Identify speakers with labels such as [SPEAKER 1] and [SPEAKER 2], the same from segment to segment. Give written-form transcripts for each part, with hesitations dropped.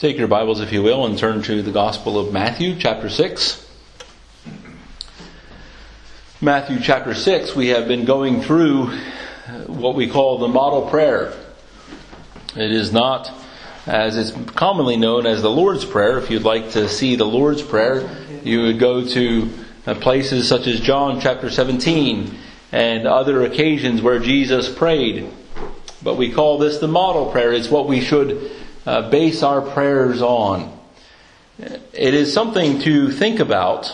[SPEAKER 1] Take your Bibles, if you will, and turn to the Gospel of Matthew, chapter 6. Matthew chapter 6, we have been going through what we call the model prayer. It is not, as it's commonly known, as the Lord's Prayer. If you'd like to see the Lord's Prayer, you would go to places such as John chapter 17 and other occasions where Jesus prayed. But we call this the model prayer. It's what we should base our prayers on. It is something to think about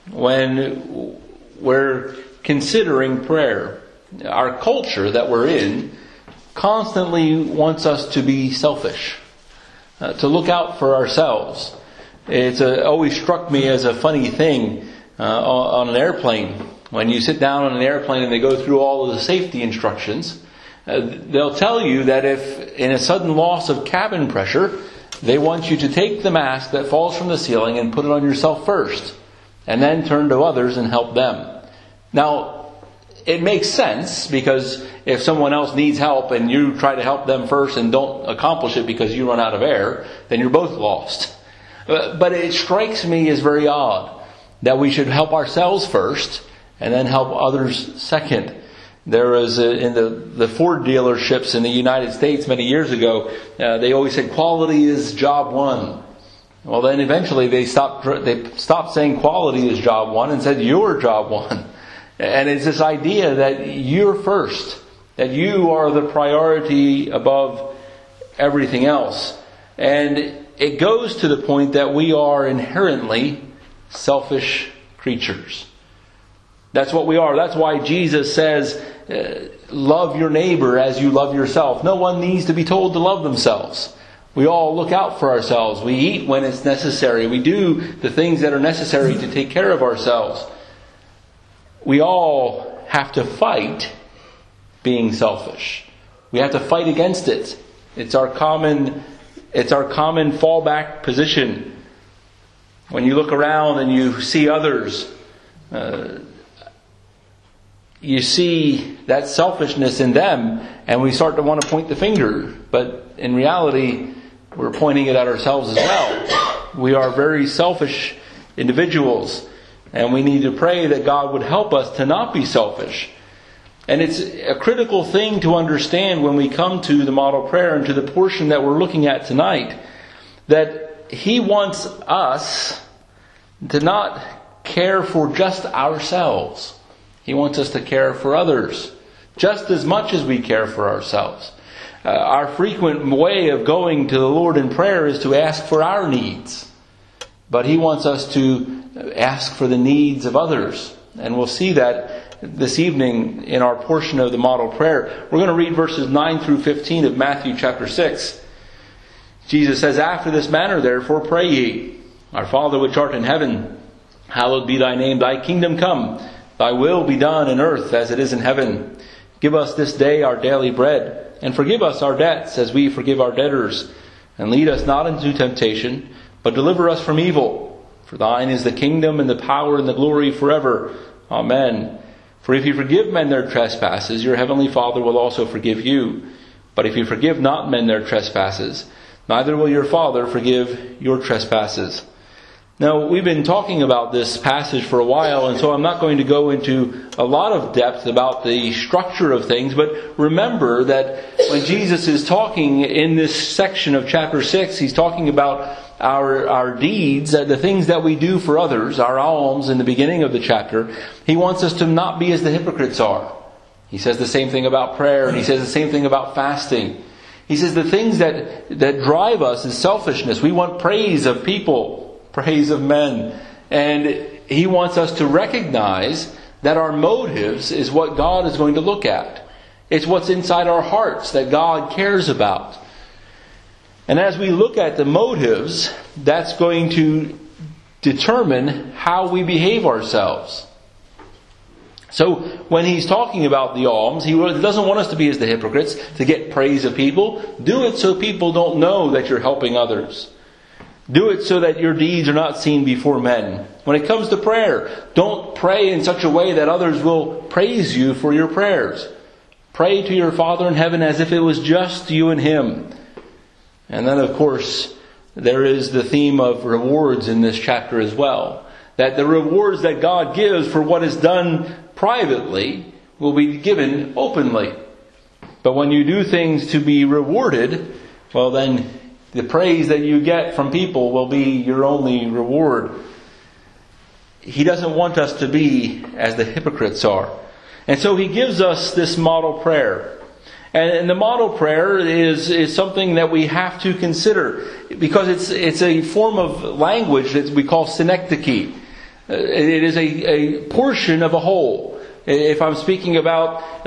[SPEAKER 1] when we're considering prayer. Our culture that we're in constantly wants us to be selfish, to look out for ourselves. It's always struck me as a funny thing on an airplane. When you sit down on an airplane and they go through all of the safety instructions, they'll tell you that if in a sudden loss of cabin pressure, they want you to take the mask that falls from the ceiling and put it on yourself first, and then turn to others and help them. Now, it makes sense, because if someone else needs help and you try to help them first and don't accomplish it because you run out of air, then you're both lost. But it strikes me as very odd that we should help ourselves first and then help others second. There was in the Ford dealerships in the United States many years ago, they always said quality is job one. Well, then eventually they stopped saying quality is job one and said you're job one. And it's this idea that you're first, that you are the priority above everything else. And it goes to the point that we are inherently selfish creatures. That's what we are. That's why Jesus says, love your neighbor as you love yourself. No one needs to be told to love themselves. We all look out for ourselves. We eat when it's necessary. We do the things that are necessary to take care of ourselves. We all have to fight being selfish. We have to fight against it. It's our common fallback position. When you look around and you see others, you see that selfishness in them, and we start to want to point the finger. But in reality, we're pointing it at ourselves as well. We are very selfish individuals, and we need to pray that God would help us to not be selfish. And it's a critical thing to understand when we come to the model prayer and to the portion that we're looking at tonight, that He wants us to not care for just ourselves. He wants us to care for others just as much as we care for ourselves. Our frequent way of going to the Lord in prayer is to ask for our needs. But He wants us to ask for the needs of others. And we'll see that this evening in our portion of the model prayer. We're going to read verses 9 through 15 of Matthew chapter 6. Jesus says, "After this manner therefore pray ye, Our Father which art in heaven, hallowed be thy name. Thy kingdom come. Thy will be done in earth as it is in heaven. Give us this day our daily bread, and forgive us our debts as we forgive our debtors. And lead us not into temptation, but deliver us from evil. For thine is the kingdom and the power and the glory forever. Amen. For if you forgive men their trespasses, your heavenly Father will also forgive you. But if you forgive not men their trespasses, neither will your Father forgive your trespasses." Now, we've been talking about this passage for a while, and so I'm not going to go into a lot of depth about the structure of things, but remember that when Jesus is talking in this section of chapter 6, He's talking about our deeds, the things that we do for others, our alms in the beginning of the chapter. He wants us to not be as the hypocrites are. He says the same thing about prayer, and He says the same thing about fasting. He says the things that drive us is selfishness. We want praise of people, praise of men. And He wants us to recognize that our motives is what God is going to look at. It's what's inside our hearts that God cares about. And as we look at the motives, that's going to determine how we behave ourselves. So when He's talking about the alms, He doesn't want us to be as the hypocrites, to get praise of people. Do it so people don't know that you're helping others. Do it so that your deeds are not seen before men. When it comes to prayer, don't pray in such a way that others will praise you for your prayers. Pray to your Father in heaven as if it was just you and Him. And then, of course, there is the theme of rewards in this chapter as well. That the rewards that God gives for what is done privately will be given openly. But when you do things to be rewarded, well then the praise that you get from people will be your only reward. He doesn't want us to be as the hypocrites are. And so He gives us this model prayer. And the model prayer is something that we have to consider, because it's a form of language that we call synecdoche. It is a portion of a whole. If I'm speaking about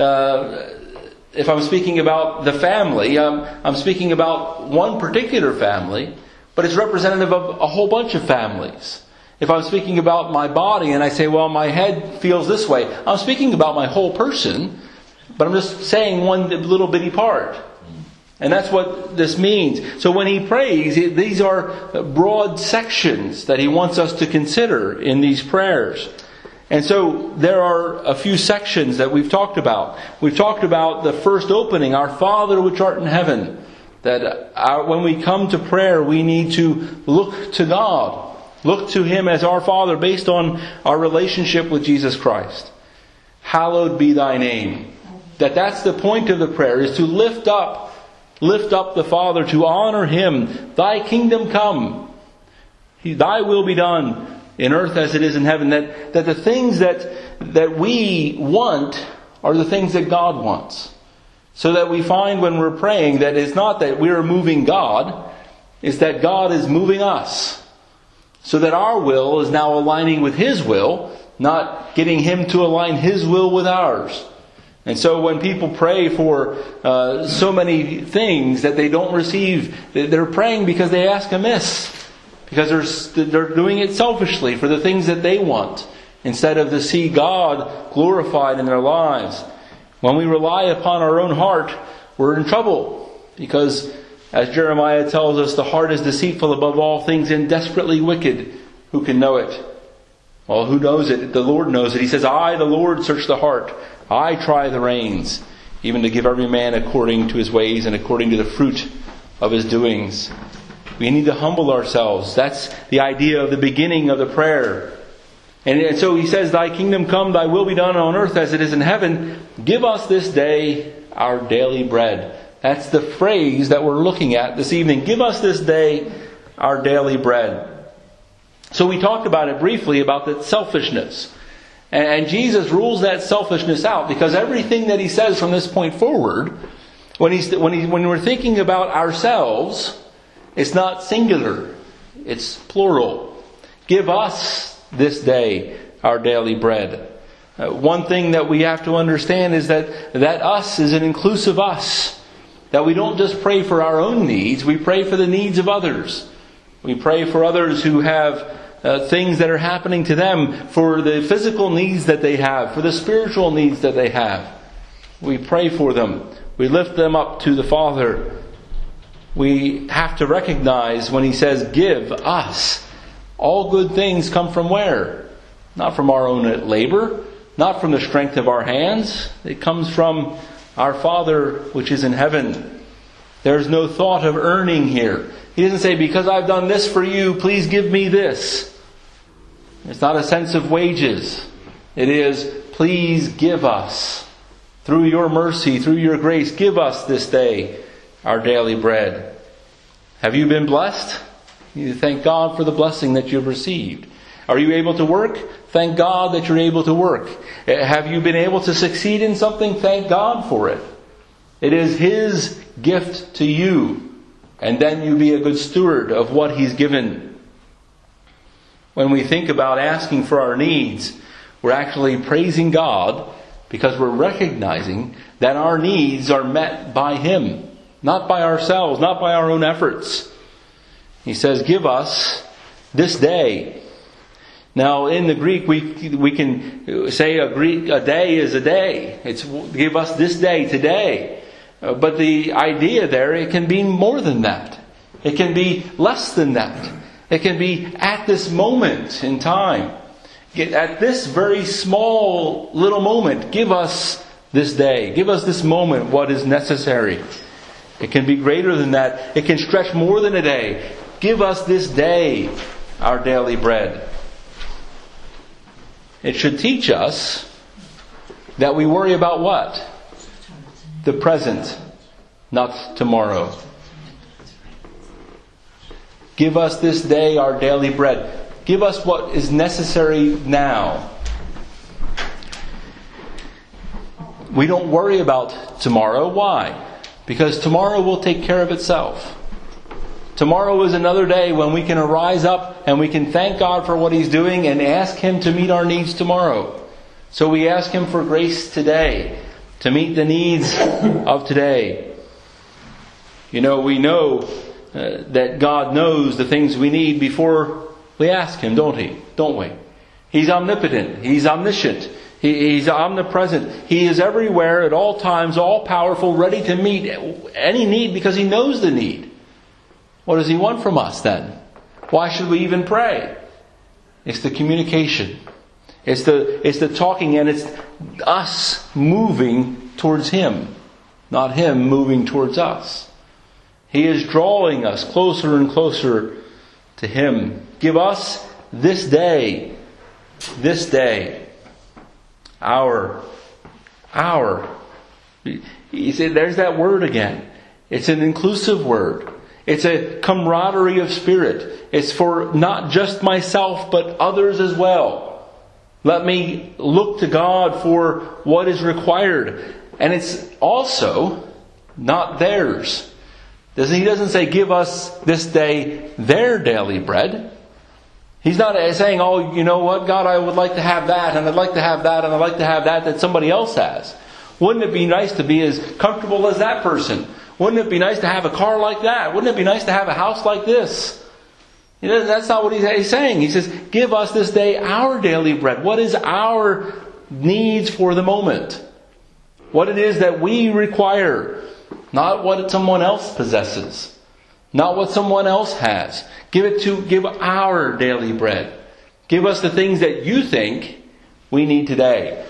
[SPEAKER 1] the family, I'm speaking about one particular family, but it's representative of a whole bunch of families. If I'm speaking about my body and I say, well, my head feels this way, I'm speaking about my whole person, but I'm just saying one little bitty part. And that's what this means. So when He prays, these are broad sections that He wants us to consider in these prayers. And so there are a few sections that we've talked about. We've talked about the first opening, Our Father which art in heaven. That when we come to prayer, we need to look to God. Look to Him as our Father based on our relationship with Jesus Christ. Hallowed be Thy name. That's the point of the prayer, is to lift up the Father, to honor Him. Thy kingdom come. Thy will be done in earth as it is in heaven. That the things that we want are the things that God wants. So that we find when we're praying that it's not that we're moving God, it's that God is moving us. So that our will is now aligning with His will, not getting Him to align His will with ours. And so when people pray for so many things that they don't receive, they're praying because they ask amiss. Because they're doing it selfishly for the things that they want, instead of to see God glorified in their lives. When we rely upon our own heart, we're in trouble. Because, as Jeremiah tells us, the heart is deceitful above all things and desperately wicked. Who can know it? Well, who knows it? The Lord knows it. He says, I, the Lord, search the heart. I try the reins, even to give every man according to his ways and according to the fruit of his doings. We need to humble ourselves. That's the idea of the beginning of the prayer. And so He says, Thy kingdom come, Thy will be done on earth as it is in heaven. Give us this day our daily bread. That's the phrase that we're looking at this evening. Give us this day our daily bread. So we talked about it briefly, about the selfishness. And Jesus rules that selfishness out, because everything that He says from this point forward, when we're thinking about ourselves, it's not singular, it's plural. Give us this day our daily bread. One thing that we have to understand is that us is an inclusive us. That we don't just pray for our own needs, we pray for the needs of others. We pray for others who have things that are happening to them, for the physical needs that they have, for the spiritual needs that they have. We pray for them. We lift them up to the Father. We have to recognize when He says, give us, all good things come from where? Not from our own labor, not from the strength of our hands. It comes from our Father which is in heaven. There's no thought of earning here. He doesn't say, because I've done this for you, please give me this. It's not a sense of wages. It is, please give us, through your mercy, through your grace, give us this day our daily bread. Have you been blessed? You thank God for the blessing that you've received. Are you able to work? Thank God that you're able to work. Have you been able to succeed in something? Thank God for it. It is His gift to you. And then you be a good steward of what He's given. When we think about asking for our needs, we're actually praising God because we're recognizing that our needs are met by Him. Not by ourselves, not by our own efforts. He says, give us this day. Now, in the Greek, we can say a day is a day. It's give us this day, today. But the idea there, it can be more than that. It can be less than that. It can be at this moment in time. At this very small little moment, give us this day. Give us this moment what is necessary. It can be greater than that. It can stretch more than a day. Give us this day our daily bread. It should teach us that we worry about what? The present, not tomorrow. Give us this day our daily bread. Give us what is necessary now. We don't worry about tomorrow. Why? Because tomorrow will take care of itself. Tomorrow is another day when we can arise up and we can thank God for what He's doing and ask Him to meet our needs tomorrow. So we ask Him for grace today to meet the needs of today. We know that God knows the things we need before we ask Him, don't we? He's omnipotent. He's omniscient. He's omnipresent. He is everywhere at all times, all powerful, ready to meet any need because He knows the need. What does He want from us then? Why should we even pray? It's the communication. It's the talking, and it's us moving towards Him, not Him moving towards us. He is drawing us closer and closer to Him. Give us this day, our. You see, there's that word again. It's an inclusive word. It's a camaraderie of spirit. It's for not just myself, but others as well. Let me look to God for what is required. And it's also not theirs. He doesn't say, give us this day their daily bread. He's not saying, oh, you know what, God, I would like to have that, and I'd like to have that, and I'd like to have that somebody else has. Wouldn't it be nice to be as comfortable as that person? Wouldn't it be nice to have a car like that? Wouldn't it be nice to have a house like this? That's not what he's saying. He says, give us this day our daily bread. What is our needs for the moment? What it is that we require. Not what someone else possesses. Not what someone else has. Give our daily bread. Give us the things that you think we need today.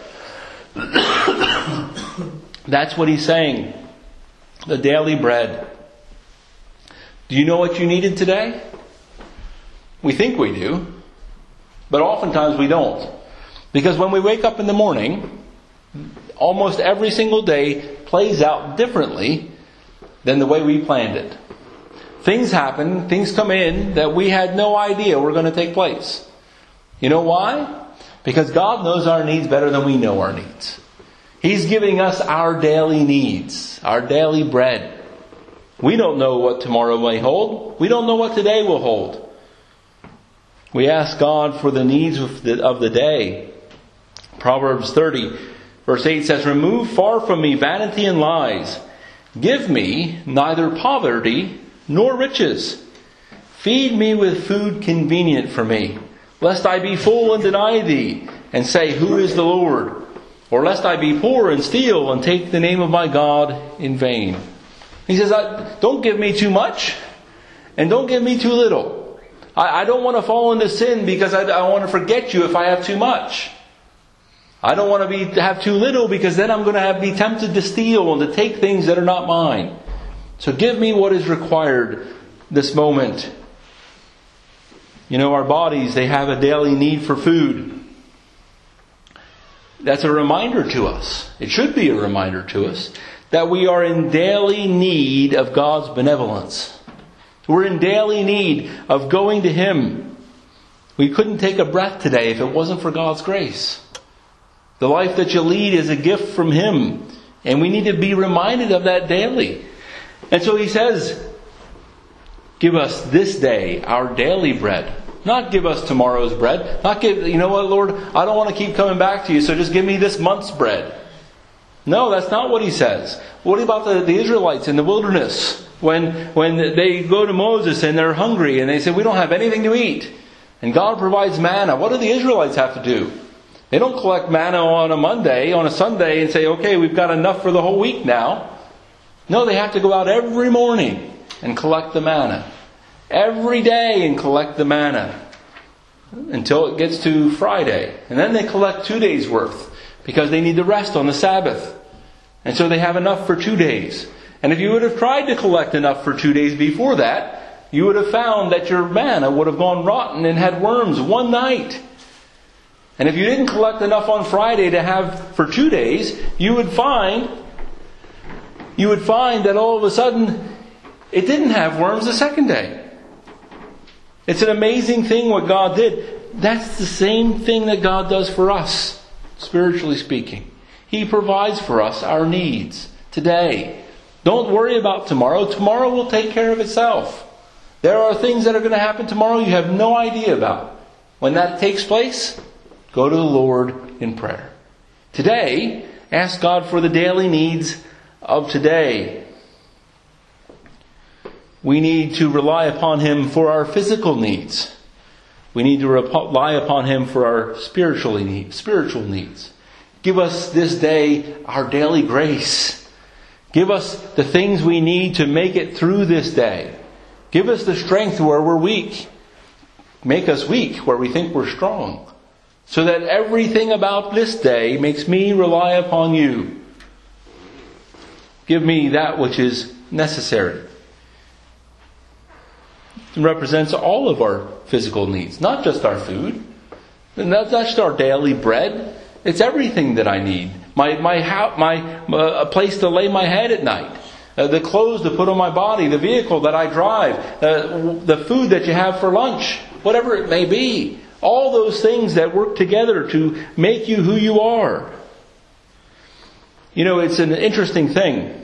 [SPEAKER 1] That's what he's saying. The daily bread. Do you know what you needed today? We think we do, but oftentimes we don't. Because when we wake up in the morning, almost every single day plays out differently than the way we planned it. Things happen, things come in that we had no idea were going to take place. You know why? Because God knows our needs better than we know our needs. He's giving us our daily needs, our daily bread. We don't know what tomorrow may hold. We don't know what today will hold. We ask God for the needs of the day. Proverbs 30, verse 8 says, remove far from me vanity and lies. Give me neither poverty nor riches. Feed me with food convenient for me, lest I be full and deny thee, and say, who is the Lord? Or lest I be poor and steal and take the name of my God in vain. He says, don't give me too much, and don't give me too little. I don't want to fall into sin because I want to forget you if I have too much. I don't want to have too little because then I'm going to be tempted to steal and to take things that are not mine. So give me what is required this moment. Our bodies, they have a daily need for food. That's a reminder to us. It should be a reminder to us that we are in daily need of God's benevolence. We're in daily need of going to Him. We couldn't take a breath today if it wasn't for God's grace. The life that you lead is a gift from Him. And we need to be reminded of that daily. And so He says, give us this day our daily bread. Not give us tomorrow's bread. Not give, you know what, Lord, I don't want to keep coming back to you, so just give me this month's bread. No, that's not what He says. What about the Israelites in the wilderness? When they go to Moses and they're hungry and they say, we don't have anything to eat. And God provides manna. What do the Israelites have to do? They don't collect manna on a Monday, on a Sunday and say, okay, we've got enough for the whole week now. No, they have to go out every morning and collect the manna. Every day and collect the manna. Until it gets to Friday. And then they collect 2 days worth. Because they need to rest on the Sabbath. And so they have enough for 2 days. And if you would have tried to collect enough for 2 days before that, you would have found that your manna would have gone rotten and had worms one night. And if you didn't collect enough on Friday to have for 2 days, you would find that all of a sudden it didn't have worms the second day. It's an amazing thing what God did. That's the same thing that God does for us, spiritually speaking. He provides for us our needs today. Don't worry about tomorrow. Tomorrow will take care of itself. There are things that are going to happen tomorrow you have no idea about. When that takes place, go to the Lord in prayer. Today, ask God for the daily needs of today. We need to rely upon Him for our physical needs. We need to rely upon Him for our spiritual needs. Give us this day our daily grace. Give us the things we need to make it through this day. Give us the strength where we're weak. Make us weak where we think we're strong. So that everything about this day makes me rely upon You. Give me that which is necessary. It represents all of our physical needs, not just our food. And that's just our daily bread. It's everything that I need. A place to lay my head at night. The clothes to put on my body. The vehicle that I drive. The food that you have for lunch. Whatever it may be. All those things that work together to make you who you are. You know, it's an interesting thing.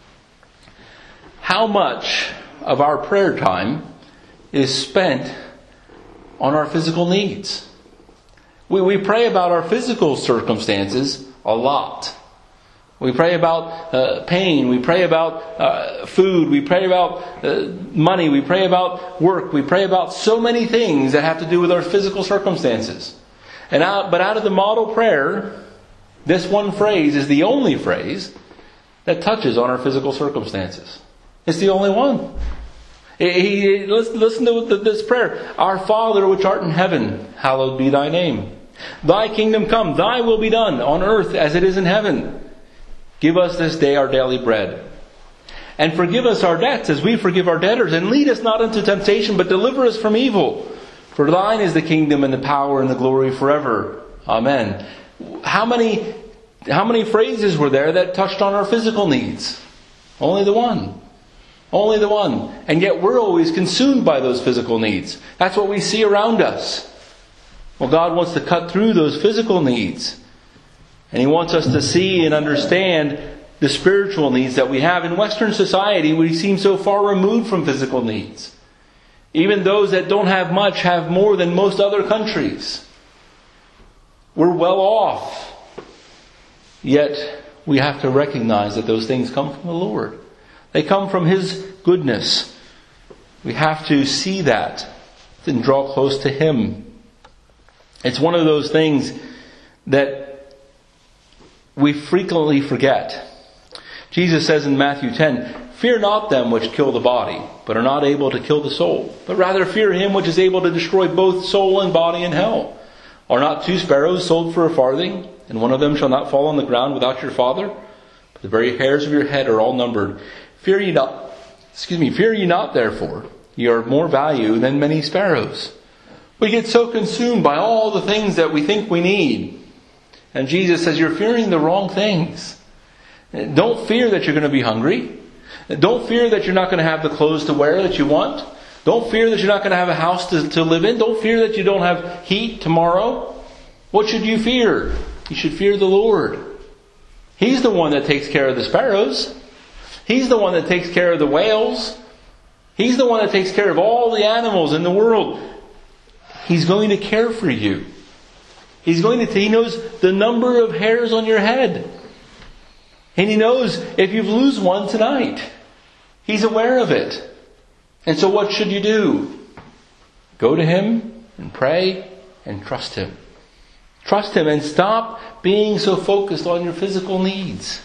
[SPEAKER 1] How much of our prayer time is spent on our physical needs? We pray about our physical circumstances a lot. We pray about pain. We pray about food. We pray about money. We pray about work. We pray about so many things that have to do with our physical circumstances. But out of the model prayer, this one phrase is the only phrase that touches on our physical circumstances. It's the only one. Listen to this prayer. Our Father which art in heaven, hallowed be Thy name. Thy kingdom come, Thy will be done on earth as it is in heaven. Give us this day our daily bread. And forgive us our debts as we forgive our debtors. And lead us not into temptation, but deliver us from evil. For Thine is the kingdom and the power and the glory forever. Amen. How many phrases were there that touched on our physical needs? Only the one. Only the one. And yet we're always consumed by those physical needs. That's what we see around us. Well, God wants to cut through those physical needs. And He wants us to see and understand the spiritual needs that we have. In Western society, we seem so far removed from physical needs. Even those that don't have much have more than most other countries. We're well off. Yet, we have to recognize that those things come from the Lord. They come from His goodness. We have to see that and draw close to Him. It's one of those things that we frequently forget. Jesus says in Matthew 10, "Fear not them which kill the body, but are not able to kill the soul. But rather fear Him which is able to destroy both soul and body in hell. Are not 2 sparrows sold for a farthing? And one of them shall not fall on the ground without your Father? But the very hairs of your head are all numbered. Fear ye not therefore. Ye are of more value than many sparrows." We get so consumed by all the things that we think we need. And Jesus says, you're fearing the wrong things. Don't fear that you're going to be hungry. Don't fear that you're not going to have the clothes to wear that you want. Don't fear that you're not going to have a house to live in. Don't fear that you don't have heat tomorrow. What should you fear? You should fear the Lord. He's the one that takes care of the sparrows. He's the one that takes care of the whales. He's the one that takes care of all the animals in the world. He's going to care for you. He knows the number of hairs on your head. And He knows if you lose one tonight. He's aware of it. And so what should you do? Go to Him and pray and trust Him. Trust Him and stop being so focused on your physical needs.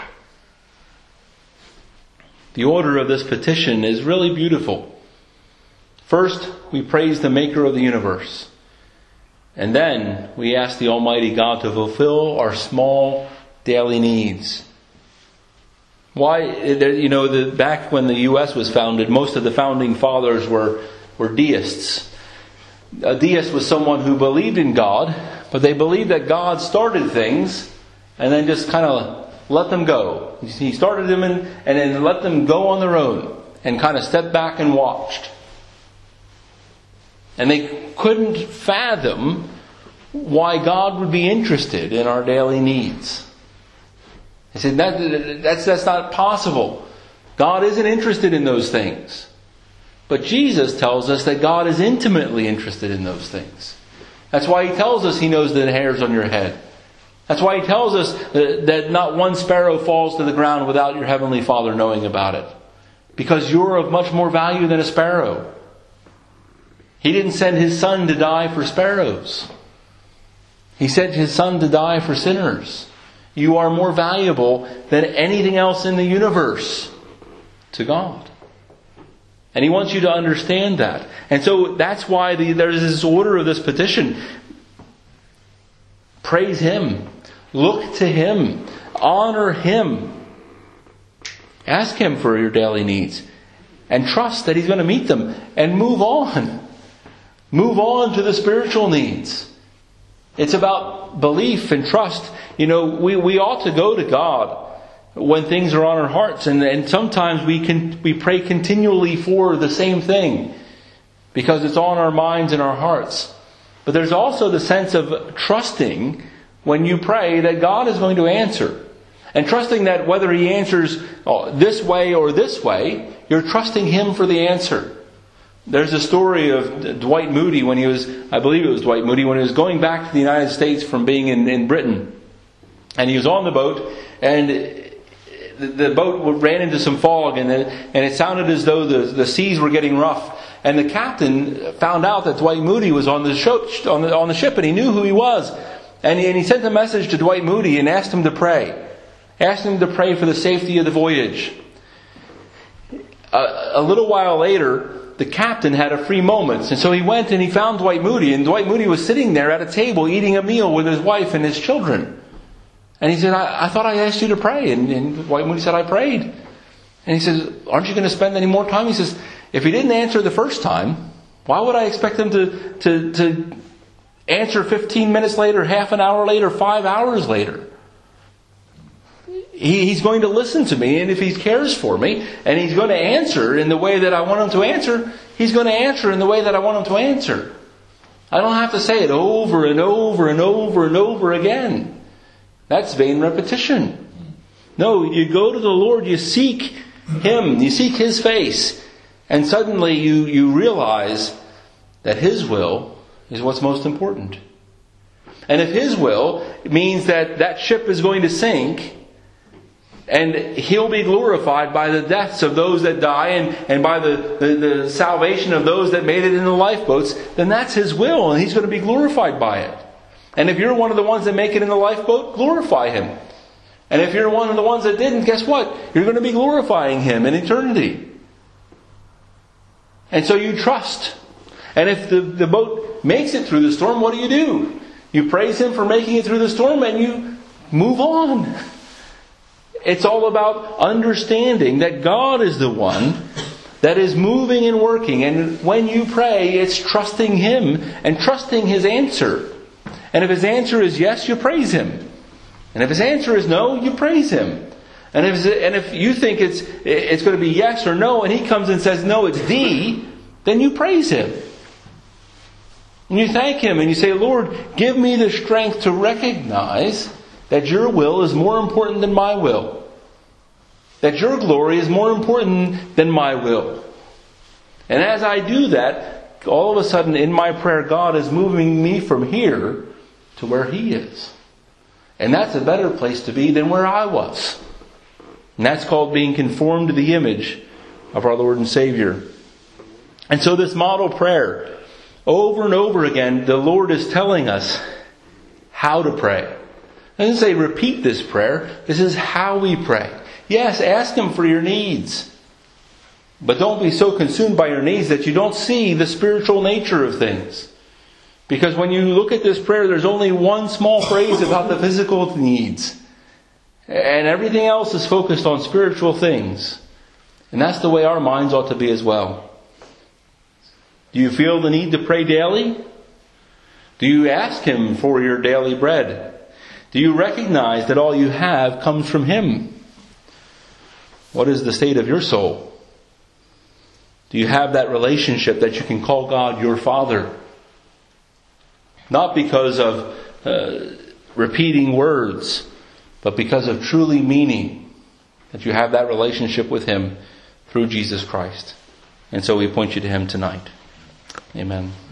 [SPEAKER 1] The order of this petition is really beautiful. First, we praise the Maker of the universe. And then we ask the Almighty God to fulfill our small daily needs. Why, back when the U.S. was founded, most of the founding fathers were deists. A deist was someone who believed in God, but they believed that God started things and then just kind of let them go. He started them and then let them go on their own and kind of stepped back and watched. And they couldn't fathom why God would be interested in our daily needs. They said that's not possible. God isn't interested in those things. But Jesus tells us that God is intimately interested in those things. That's why He tells us He knows the hairs on your head. That's why He tells us that not one sparrow falls to the ground without your Heavenly Father knowing about it. Because you're of much more value than a sparrow. He didn't send His Son to die for sparrows. He sent His Son to die for sinners. You are more valuable than anything else in the universe to God. And He wants you to understand that. And so that's why there's this order of this petition. Praise Him. Look to Him. Honor Him. Ask Him for your daily needs. And trust that He's going to meet them. And move on. Move on to the spiritual needs. It's about belief and trust. We ought to go to God when things are on our hearts. And sometimes we pray continually for the same thing. Because it's on our minds and our hearts. But there's also the sense of trusting when you pray that God is going to answer. And trusting that whether He answers this way or this way, you're trusting Him for the answer. There's a story of Dwight Moody when he was going back to the United States from being in Britain. And he was on the boat, and the boat ran into some fog, and it sounded as though the seas were getting rough. And the captain found out that Dwight Moody was on the ship, and he knew who he was. And he sent a message to Dwight Moody and asked him to pray. Asked him to pray for the safety of the voyage. A little while later, the captain had a free moment. And so he went and he found Dwight Moody. And Dwight Moody was sitting there at a table eating a meal with his wife and his children. And he said, I thought I asked you to pray. And Dwight Moody said, I prayed. And he says, aren't you going to spend any more time? He says, if he didn't answer the first time, why would I expect him to answer 15 minutes later, half an hour later, 5 hours later? He's going to listen to me, and if He cares for me, and He's going to answer in the way that I want Him to answer, He's going to answer in the way that I want Him to answer. I don't have to say it over and over and over and over again. That's vain repetition. No, you go to the Lord, you seek Him, you seek His face, and suddenly you realize that His will is what's most important. And if His will means that ship is going to sink, and He'll be glorified by the deaths of those that die and by the salvation of those that made it in the lifeboats, then that's His will, and He's going to be glorified by it. And if you're one of the ones that make it in the lifeboat, glorify Him. And if you're one of the ones that didn't, guess what? You're going to be glorifying Him in eternity. And so you trust. And if the boat makes it through the storm, what do? You praise Him for making it through the storm and you move on. It's all about understanding that God is the one that is moving and working. And when you pray, it's trusting Him and trusting His answer. And if His answer is yes, you praise Him. And if His answer is no, you praise Him. And if you think it's going to be yes or no, and He comes and says no, it's D, then you praise Him. And you thank Him and you say, Lord, give me the strength to recognize that Your will is more important than my will. That Your glory is more important than my will. And as I do that, all of a sudden in my prayer, God is moving me from here to where He is. And that's a better place to be than where I was. And that's called being conformed to the image of our Lord and Savior. And so this model prayer, over and over again, the Lord is telling us how to pray. It doesn't say repeat this prayer. This is how we pray. Yes, ask Him for your needs. But don't be so consumed by your needs that you don't see the spiritual nature of things. Because when you look at this prayer, there's only one small phrase about the physical needs. And everything else is focused on spiritual things. And that's the way our minds ought to be as well. Do you feel the need to pray daily? Do you ask Him for your daily bread? Do you recognize that all you have comes from Him? What is the state of your soul? Do you have that relationship that you can call God your Father? Not because of repeating words, but because of truly meaning that you have that relationship with Him through Jesus Christ. And so we point you to Him tonight. Amen.